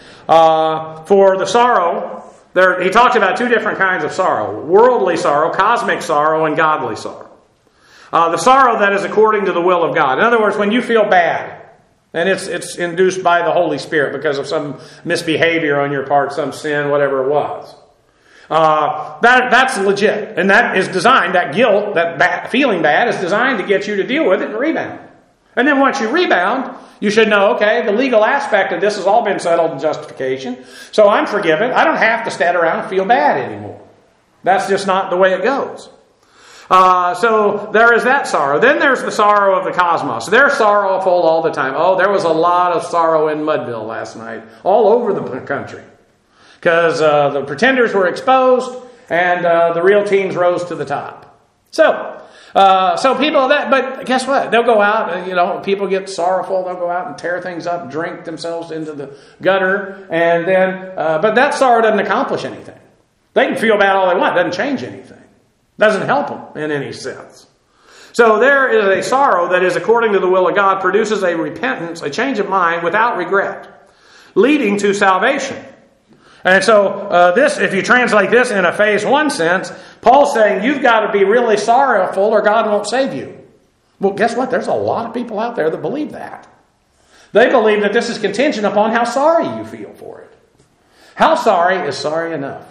Uh, for the sorrow, there, he talks about two different kinds of sorrow. Worldly sorrow, cosmic sorrow, and godly sorrow. Uh, the sorrow that is according to the will of God. In other words, when you feel bad, and it's it's induced by the Holy Spirit because of some misbehavior on your part, some sin, whatever it was. Uh, that that's legit. And that is designed, that guilt, that bad, feeling bad is designed to get you to deal with it and rebound. And then once you rebound, you should know, okay, the legal aspect of this has all been settled in justification. So I'm forgiven. I don't have to stand around and feel bad anymore. That's just not the way it goes. Uh, so there is that sorrow. Then there's the sorrow of the cosmos. They're sorrowful all the time. Oh, there was a lot of sorrow in Mudville last night, all over the country. Because uh, the pretenders were exposed and uh, the real teams rose to the top. So, uh, so people that, but guess what? They'll go out, uh, you know, people get sorrowful. They'll go out and tear things up, drink themselves into the gutter. And then, uh, but that sorrow doesn't accomplish anything. They can feel bad all they want. It doesn't change anything. Doesn't help them in any sense. So there is a sorrow that is according to the will of God, produces a repentance, a change of mind without regret, leading to salvation. And so uh, this, if you translate this in a phase one sense, Paul's saying you've got to be really sorrowful or God won't save you. Well, guess what? There's a lot of people out there that believe that. They believe that this is contingent upon how sorry you feel for it. How sorry is sorry enough?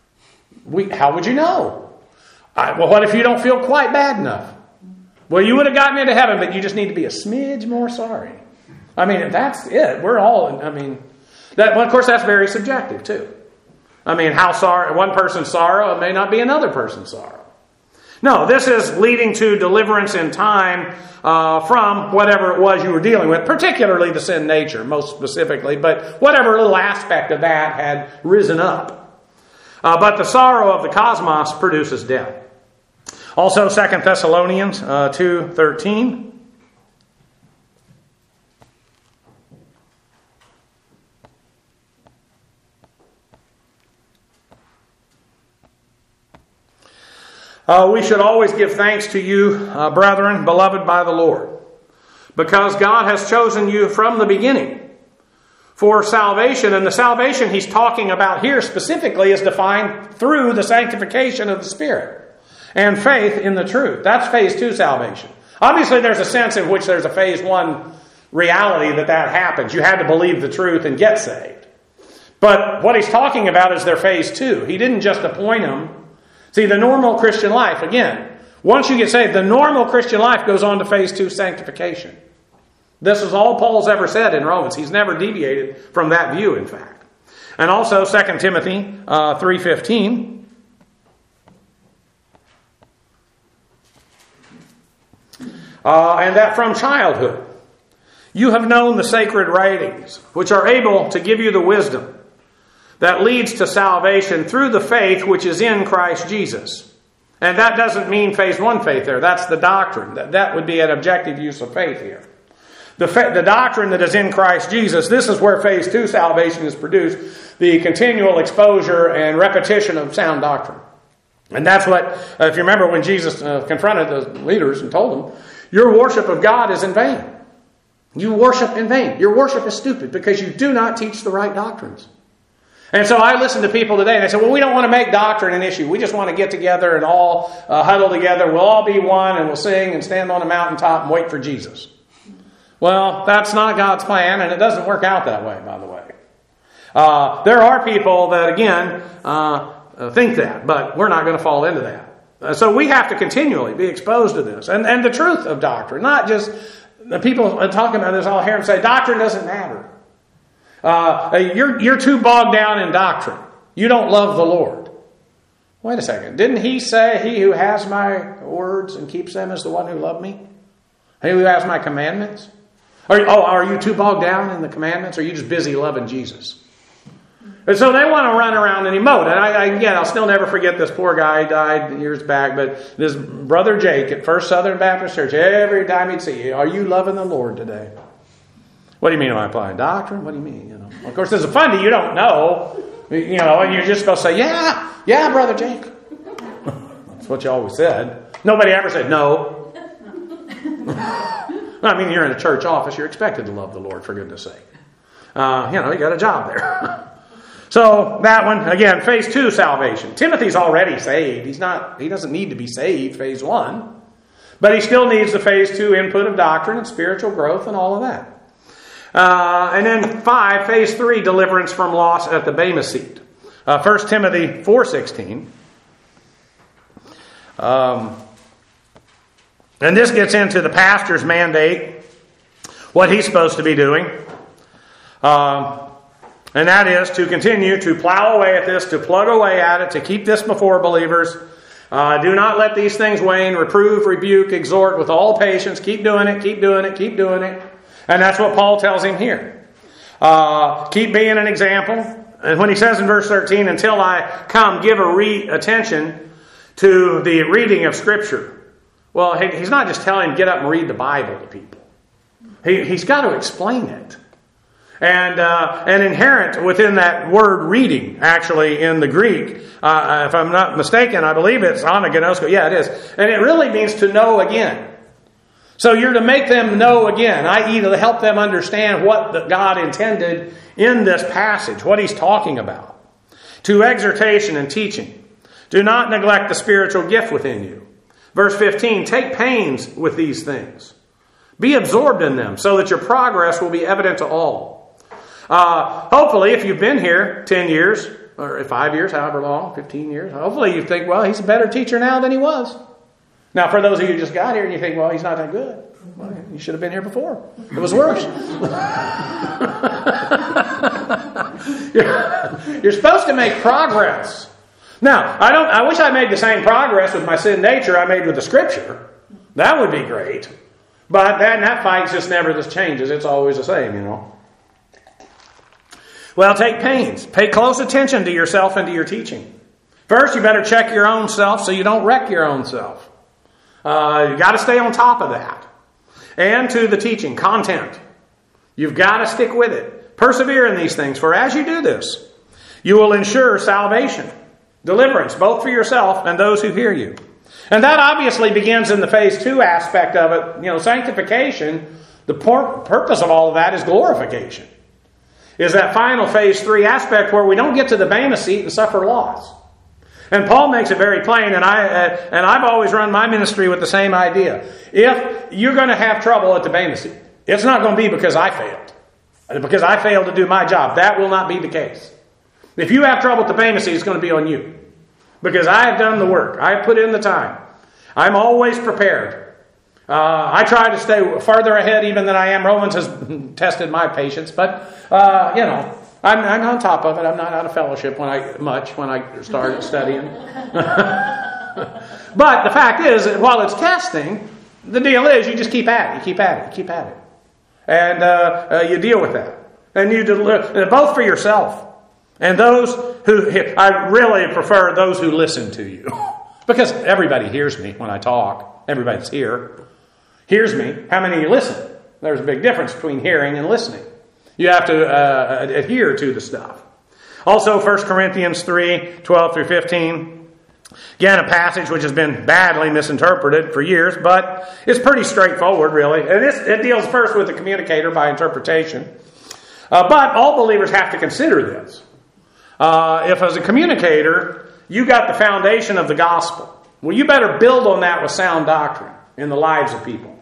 We, how would you know? I, well, what if you don't feel quite bad enough? Well, you would have gotten into heaven, but you just need to be a smidge more sorry. I mean, that's it. We're all, I mean, that, well, of course, that's very subjective, too. I mean, how sorry, one person's sorrow may not be another person's sorrow. No, this is leading to deliverance in time uh, from whatever it was you were dealing with, particularly the sin nature, most specifically, but whatever little aspect of that had risen up. Uh, but the sorrow of the cosmos produces death. Also, Second Thessalonians uh, two thirteen. Uh, we should always give thanks to you, uh, brethren, beloved by the Lord, because God has chosen you from the beginning for salvation. And the salvation he's talking about here specifically is defined through the sanctification of the Spirit and faith in the truth. That's phase two salvation. Obviously, there's a sense in which there's a phase one reality that that happens. You had to believe the truth and get saved. But what he's talking about is their phase two. He didn't just appoint them See, the normal Christian life, again, once you get saved, the normal Christian life goes on to phase two, sanctification. This is all Paul's ever said in Romans. He's never deviated from that view, in fact. And also, Second Timothy uh, three fifteen. Uh, and that from childhood you have known the sacred writings, which are able to give you the wisdom that leads to salvation through the faith which is in Christ Jesus. And that doesn't mean phase one faith there. That's the doctrine. That, that would be an objective use of faith here. The, fa- the doctrine that is in Christ Jesus, this is where phase two salvation is produced. The continual exposure and repetition of sound doctrine. And that's what, uh, if you remember when Jesus uh, confronted the leaders and told them, your worship of God is in vain. You worship in vain. Your worship is stupid because you do not teach the right doctrines. And so I listen to people today and they say, well, we don't want to make doctrine an issue. We just want to get together and all uh, huddle together. We'll all be one and we'll sing and stand on a mountaintop and wait for Jesus. Well, that's not God's plan, and it doesn't work out that way, by the way. Uh, there are people that, again, uh, think that, but we're not going to fall into that. Uh, so we have to continually be exposed to this. And, and the truth of doctrine, not just the people talking about this all here and say, doctrine doesn't matter. Uh, you're, you're too bogged down in doctrine. You don't love the Lord. Wait a second. Didn't he say, he who has my words and keeps them is the one who loved me? He who has my commandments? Are you, oh, are you too bogged down in the commandments? Or are you just busy loving Jesus? And so they want to run around and emote. And I, I, again, I'll still never forget this poor guy. He died years back. But this brother Jake at First Southern Baptist Church, every time he'd see you, are you loving the Lord today? What do you mean, am I applying doctrine? What do you mean? You know, of course, there's a fundy you don't know. You know, and you're just supposed to say, yeah, yeah, Brother Jake. That's what you always said. Nobody ever said no. I mean, you're in a church office. You're expected to love the Lord, for goodness sake. Uh, you know, you got a job there. So that one, again, phase two salvation. Timothy's already saved. He's not. He doesn't need to be saved, phase one. But he still needs the phase two input of doctrine and spiritual growth and all of that. Uh, and then five, phase three, deliverance from loss at the Bema seat. Uh, First Timothy four sixteen. Um, and this gets into the pastor's mandate, what he's supposed to be doing. Um, and that is to continue to plow away at this, to plug away at it, to keep this before believers. Uh, do not let these things wane. Reprove, rebuke, exhort with all patience. Keep doing it, keep doing it, keep doing it. And that's what Paul tells him here. Uh, keep being an example. And when he says in verse thirteen, until I come, give a re- attention to the reading of Scripture. Well, he, he's not just telling him get up and read the Bible to people. He, he's got to explain it. And uh, and inherent within that word reading, actually in the Greek, uh, if I'm not mistaken, I believe it's anagnosko. Yeah, it is. And it really means to know again. So you're to make them know again, that is to help them understand what the God intended in this passage, what he's talking about. To exhortation and teaching. Do not neglect the spiritual gift within you. Verse fifteen, take pains with these things. Be absorbed in them so that your progress will be evident to all. Uh, hopefully, if you've been here ten years, or five years, however long, fifteen years, hopefully you think, well, he's a better teacher now than he was. Now, for those of you who just got here and you think, well, he's not that good. Well, you should have been here before. It was worse. you're, you're supposed to make progress. Now, I don't. I wish I made the same progress with my sin nature I made with the Scripture. That would be great. But that, that fight just never just changes. It's always the same, you know. Well, take pains. Pay close attention to yourself and to your teaching. First, you better check your own self so you don't wreck your own self. Uh, you got to stay on top of that. And to the teaching, content. You've got to stick with it. Persevere in these things, for as you do this, you will ensure salvation, deliverance, both for yourself and those who hear you. And that obviously begins in the phase two aspect of it. You know, sanctification, the por- purpose of all of that is glorification. Is that final phase three aspect where we don't get to the Bema seat and suffer loss. And Paul makes it very plain, and I uh, and I've always run my ministry with the same idea. If you're going to have trouble at the Bema seat, it's not going to be because I failed. Because I failed to do my job. That will not be the case. If you have trouble at the Bema seat, it's going to be on you. because I have done the work. I have put in the time. I'm always prepared. Uh, I try to stay farther ahead even than I am. Romans has tested my patience, but, uh, you know, I'm, I'm on top of it. I'm not out of fellowship when I much when I start studying. But the fact is, while it's testing, the deal is you just keep at it. You keep at it. You keep at it. And uh, uh, you deal with that. And you deliver, both for yourself and those who, I really prefer those who listen to you. Because everybody hears me when I talk. Everybody that's here hears me. How many of you listen? There's a big difference between hearing and listening. You have to uh, adhere to the stuff. Also, First Corinthians three, twelve through fifteen. Again, a passage which has been badly misinterpreted for years, but it's pretty straightforward, really. And this, it deals first with the communicator by interpretation. Uh, but all believers have to consider this. Uh, if as a communicator, you got the foundation of the gospel, well, you better build on that with sound doctrine in the lives of people.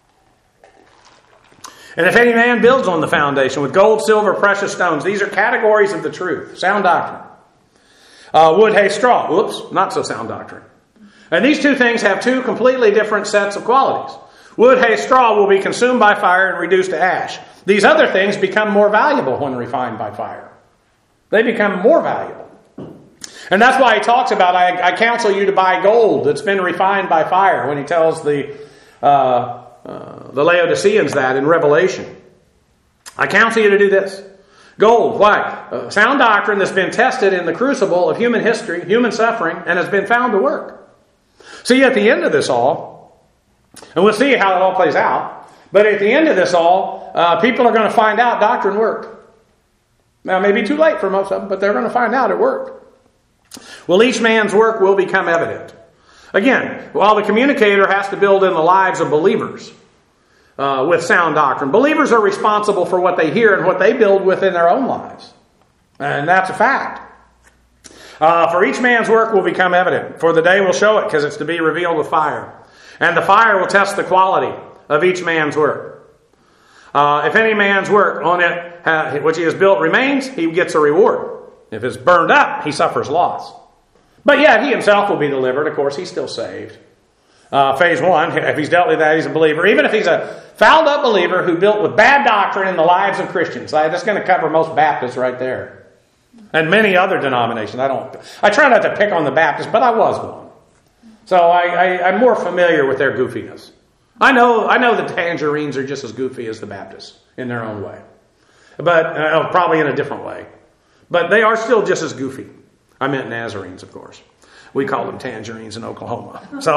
And if any man builds on the foundation with gold, silver, precious stones, these are categories of the truth, sound doctrine. Uh, wood, hay, straw. Whoops, not so sound doctrine. And these two things have two completely different sets of qualities. Wood, hay, straw will be consumed by fire and reduced to ash. These other things become more valuable when refined by fire. They become more valuable. And that's why he talks about, I, I counsel you to buy gold that's been refined by fire, when he tells the, uh, uh, the Laodiceans that in Revelation. I counsel you to do this. Gold, why? Uh, sound doctrine that's been tested in the crucible of human history, human suffering, and has been found to work. See, at the end of this all, and we'll see how it all plays out, but at the end of this all, uh, people are going to find out doctrine worked. Now, it may be too late for most of them, but they're going to find out it worked. Well, each man's work will become evident. Again, while the communicator has to build in the lives of believers, Uh, with sound doctrine. Believers are responsible for what they hear and what they build within their own lives. And that's a fact. Uh, for each man's work will become evident, for the day will show it, because it's to be revealed with fire. And the fire will test the quality of each man's work. Uh, if any man's work on it, uh, which he has built, remains, he gets a reward. If it's burned up, he suffers loss. But yet, he himself will be delivered. Of course, he's still saved. Uh, phase one, if he's dealt with that, he's a believer. Even if he's a fouled up believer who built with bad doctrine in the lives of Christians. That's going to cover most Baptists right there. And many other denominations. I don't. I try not to pick on the Baptists, but I was one. So I, I, I'm more familiar with their goofiness. I know I know the Tangerines are just as goofy as the Baptists in their own way. But uh, probably in a different way. But they are still just as goofy. I meant Nazarenes, of course. We call them Tangerines in Oklahoma. So,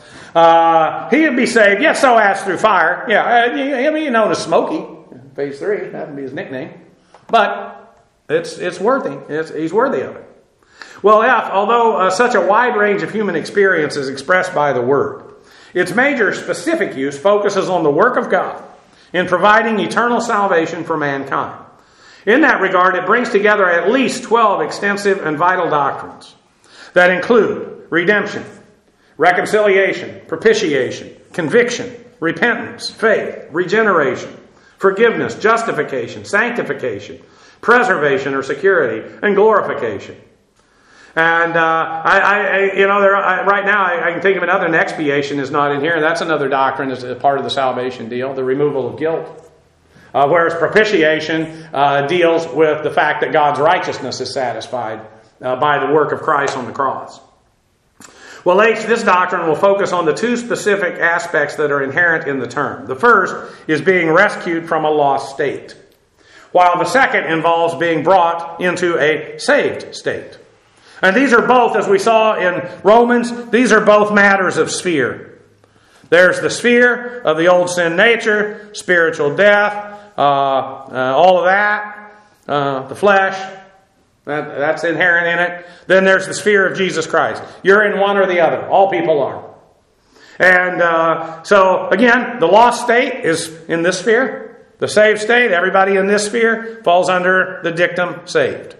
uh, he'd be saved, yes, so as through fire. Yeah, I mean, you know, the Smokey, phase three, that would be his nickname. But it's it's worthy. It's, he's worthy of it. Well, F, although uh, such a wide range of human experience is expressed by the Word, its major specific use focuses on the work of God in providing eternal salvation for mankind. In that regard, it brings together at least twelve extensive and vital doctrines that include redemption, reconciliation, propitiation, conviction, repentance, faith, regeneration, forgiveness, justification, sanctification, preservation or security, and glorification. And uh, I, I, you know, there, I, right now I, I can think of another, and expiation is not in here. That's another doctrine as a part of the salvation deal, the removal of guilt. Uh, whereas propitiation uh, deals with the fact that God's righteousness is satisfied uh, by the work of Christ on the cross. Well, H, this doctrine will focus on the two specific aspects that are inherent in the term. The first is being rescued from a lost state, while the second involves being brought into a saved state. And these are both, as we saw in Romans, these are both matters of sphere. There's the sphere of the old sin nature, spiritual death, uh, uh, all of that, uh, the flesh, that, that's inherent in it. Then there's the sphere of Jesus Christ. You're in one or the other. All people are. And uh, so, again, the lost state is in this sphere. The saved state, everybody in this sphere, falls under the dictum saved.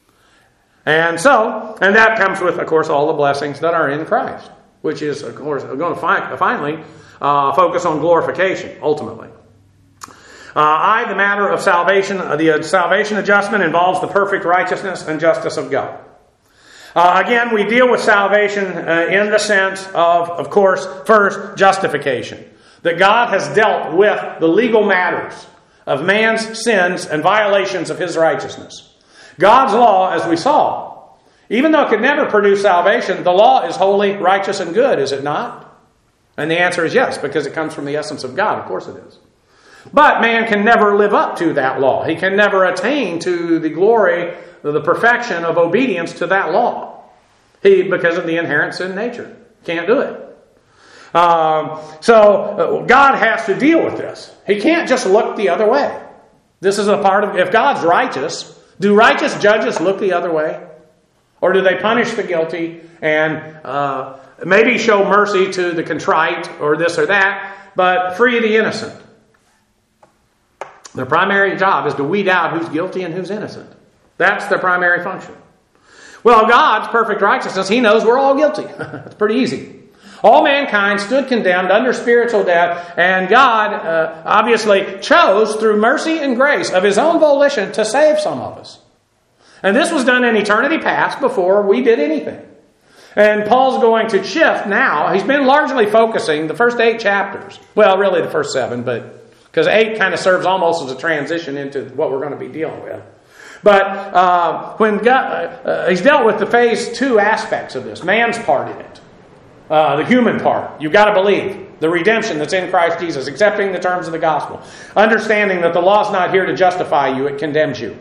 And so, and that comes with, of course, all the blessings that are in Christ, which is, of course, going to fi- finally uh, focus on glorification, ultimately. Uh, I, the matter of salvation, uh, the uh, salvation adjustment involves the perfect righteousness and justice of God. Uh, again, we deal with salvation uh, in the sense of, of course, first, justification. That God has dealt with the legal matters of man's sins and violations of His righteousness. God's law, as we saw, even though it could never produce salvation, the law is holy, righteous, and good, is it not? And the answer is yes, because it comes from the essence of God. Of course it is. But man can never live up to that law. He can never attain to the glory, the perfection of obedience to that law. He, because of the inherent sin nature, can't do it. Um, so God has to deal with this. He can't just look the other way. This is a part of, if God's righteous, do righteous judges look the other way? Or do they punish the guilty and uh, maybe show mercy to the contrite or this or that, but free the innocent? Their primary job is to weed out who's guilty and who's innocent. That's their primary function. Well, God's perfect righteousness, He knows we're all guilty. It's pretty easy. All mankind stood condemned under spiritual death, and God uh, obviously chose through mercy and grace of His own volition to save some of us. And this was done in eternity past before we did anything. And Paul's going to shift now. He's been largely focusing the first eight chapters. Well, really the first seven, but because eight kind of serves almost as a transition into what we're going to be dealing with. But uh, when God, uh, he's dealt with the phase two aspects of this, man's part in it, uh, the human part. You've got to believe the redemption that's in Christ Jesus, accepting the terms of the gospel, understanding that the law's not here to justify you, it condemns you.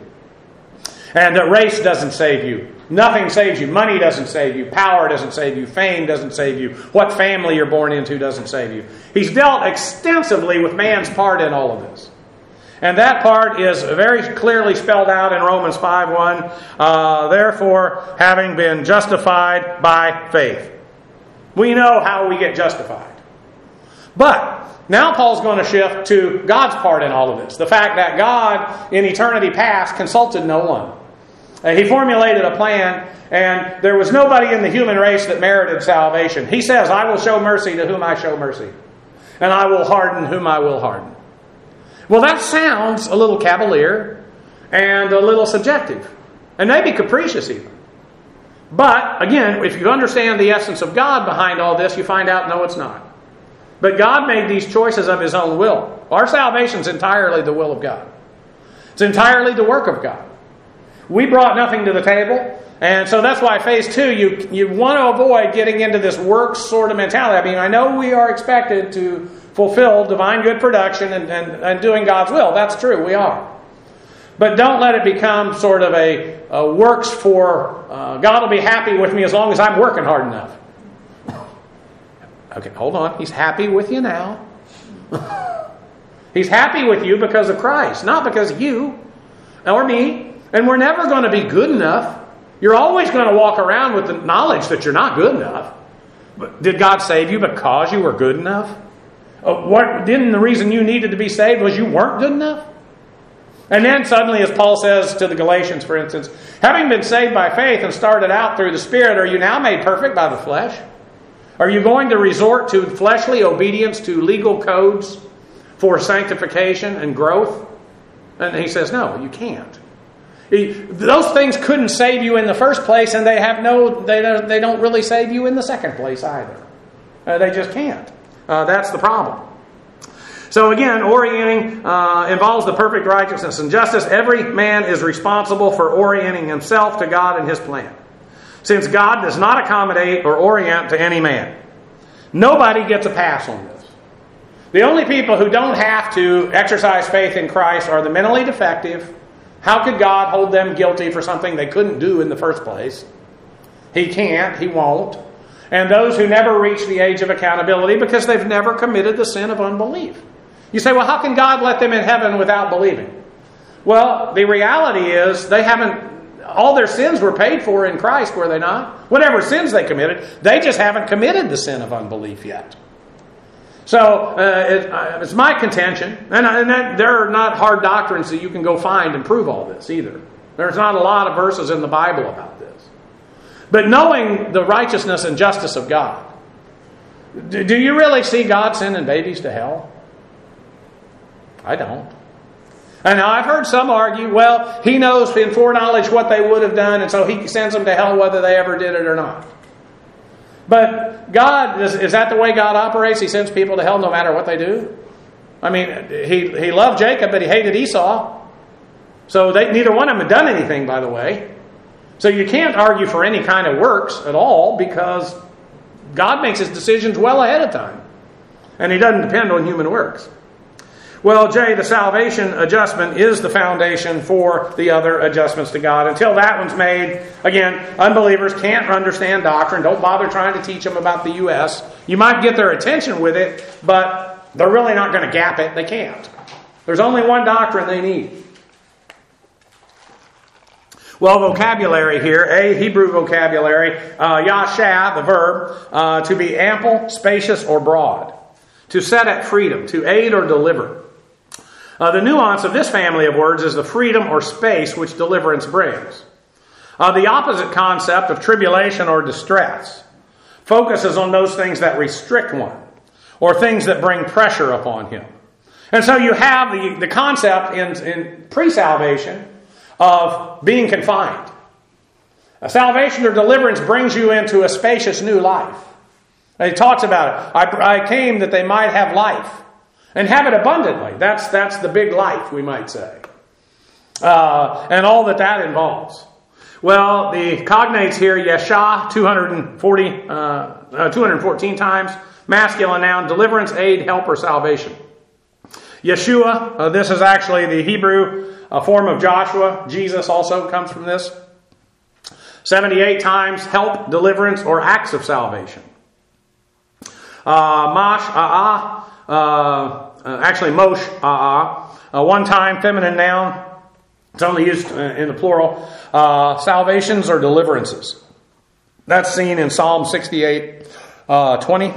And that race doesn't save you. Nothing saves you. Money doesn't save you. Power doesn't save you. Fame doesn't save you. What family you're born into doesn't save you. He's dealt extensively with man's part in all of this. And that part is very clearly spelled out in Romans five one. Uh, Therefore, having been justified by faith. We know how we get justified. But now Paul's going to shift to God's part in all of this. The fact that God, in eternity past, consulted no one. Uh, he formulated a plan, and there was nobody in the human race that merited salvation. He says, I will show mercy to whom I show mercy, and I will harden whom I will harden. Well, that sounds a little cavalier and a little subjective, and maybe capricious even. But, again, if you understand the essence of God behind all this, you find out, no, it's not. But God made these choices of His own will. Our salvation is entirely the will of God. It's entirely the work of God. We brought nothing to the table, and so that's why phase two, you, you want to avoid getting into this works sort of mentality. I mean, I know we are expected to fulfill divine good production and, and, and doing God's will. That's true, we are. But don't let it become sort of a, a works for, uh, God will be happy with me as long as I'm working hard enough. Okay, hold on. He's happy with you now. He's happy with you because of Christ, not because of you or me. And we're never going to be good enough. You're always going to walk around with the knowledge that you're not good enough. But did God save you because you were good enough? Uh, what, didn't the reason you needed to be saved was you weren't good enough? And then suddenly, as Paul says to the Galatians, for instance, having been saved by faith and started out through the Spirit, are you now made perfect by the flesh? Are you going to resort to fleshly obedience to legal codes for sanctification and growth? And he says, no, you can't. He, those things couldn't save you in the first place, and they have no, they don't, they don't really save you in the second place either. Uh, they just can't. Uh, that's the problem. So again, orienting uh, involves the perfect righteousness and justice. Every man is responsible for orienting himself to God and His plan, since God does not accommodate or orient to any man. Nobody gets a pass on this. The only people who don't have to exercise faith in Christ are the mentally defective. How could God hold them guilty for something they couldn't do in the first place? He can't. He won't. And those who never reach the age of accountability because they've never committed the sin of unbelief. You say, well, how can God let them in heaven without believing? Well, the reality is they haven't, all their sins were paid for in Christ, were they not? Whatever sins they committed, they just haven't committed the sin of unbelief yet. So uh, it, uh, it's my contention, and, and that, there are not hard doctrines that you can go find and prove all this either. There's not a lot of verses in the Bible about this. But knowing the righteousness and justice of God, do, do you really see God sending babies to hell? I don't. And now I've heard some argue, well, he knows in foreknowledge what they would have done, and so he sends them to hell whether they ever did it or not. But God, is, is that the way God operates? He sends people to hell no matter what they do? I mean, he, he loved Jacob, but he hated Esau. So they, neither one of them had done anything, by the way. So you can't argue for any kind of works at all, because God makes his decisions well ahead of time. And he doesn't depend on human works. Well, Jay, the salvation adjustment is the foundation for the other adjustments to God. Until that one's made, again, unbelievers can't understand doctrine. Don't bother trying to teach them about the U S You might get their attention with it, but they're really not going to gap it. They can't. There's only one doctrine they need. Well, vocabulary here, a Hebrew vocabulary, uh, yasha, the verb, uh, to be ample, spacious, or broad. To set at freedom, to aid or deliver. Uh, the nuance of this family of words is the freedom or space which deliverance brings. Uh, the opposite concept of tribulation or distress focuses on those things that restrict one, or things that bring pressure upon him. And so you have the, the concept in, in pre-salvation of being confined. A salvation or deliverance brings you into a spacious new life. And he talks about it. I, I came that they might have life. And have it abundantly. That's that's the big life, we might say. Uh, and all that that involves. Well, the cognates here, yasha, two hundred forty, uh, uh, two hundred fourteen times. Masculine noun, deliverance, aid, help, or salvation. Yeshua, uh, this is actually the Hebrew uh, form of Joshua. Jesus also comes from this. seventy-eight times, help, deliverance, or acts of salvation. Uh, mash, a'ah. Uh, uh, actually, Mosh, uh, uh, one time, feminine noun. It's only used uh, in the plural. Uh, salvations or deliverances. That's seen in Psalm sixty-eight, uh, twenty.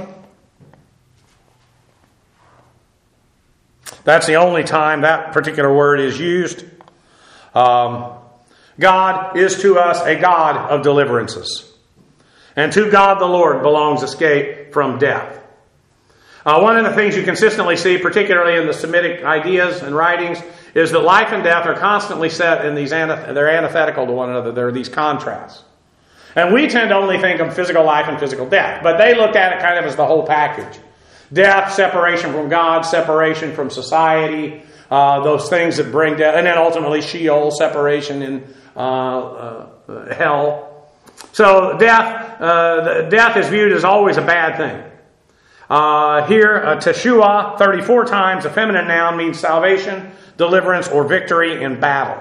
That's the only time that particular word is used. Um, God is to us a God of deliverances. And to God the Lord belongs escape from death. Uh, one of the things you consistently see, particularly in the Semitic ideas and writings, is that life and death are constantly set in these, anth- they're antithetical to one another. There are these contrasts. And we tend to only think of physical life and physical death. But they looked at it kind of as the whole package. Death, separation from God, separation from society, uh, those things that bring death. And then ultimately Sheol, separation in uh, uh, hell. So death, uh, death is viewed as always a bad thing. Uh, here, uh, Teshua, thirty-four times, a feminine noun, means salvation, deliverance, or victory in battle.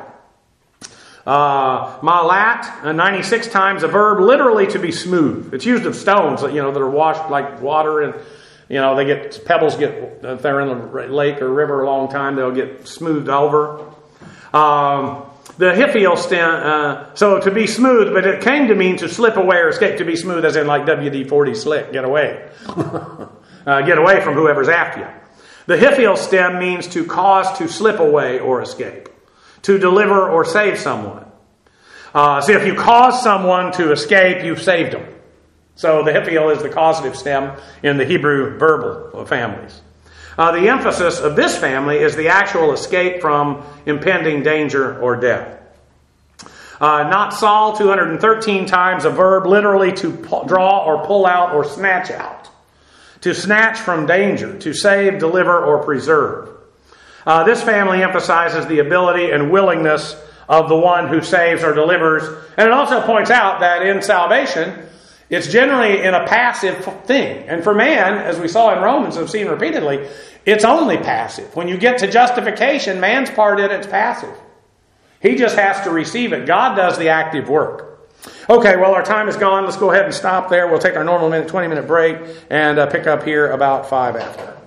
Uh, malat, uh, ninety-six times, a verb literally to be smooth. It's used of stones, you know, that are washed like water, and you know they get pebbles get if they're in the lake or river a long time, they'll get smoothed over. Um, the Hiphiel stem, uh, so to be smooth, but it came to mean to slip away or escape. To be smooth, as in like W D forty slick, get away. uh, get away from whoever's after you. The Hiphiel stem means to cause to slip away or escape. To deliver or save someone. Uh, so if you cause someone to escape, you've saved them. So the Hiphiel is the causative stem in the Hebrew verbal families. Uh, the emphasis of this family is the actual escape from impending danger or death. Uh, not Saul, two hundred thirteen times, a verb literally to pu- draw or pull out or snatch out. To snatch from danger, to save, deliver, or preserve. Uh, this family emphasizes the ability and willingness of the one who saves or delivers. And it also points out that in salvation, it's generally in a passive thing. And for man, as we saw in Romans, have seen repeatedly, it's only passive. When you get to justification, man's part in it's passive. He just has to receive it. God does the active work. Okay, well, our time is gone. Let's go ahead and stop there. We'll take our normal minute, twenty minute break and uh, pick up here about five after.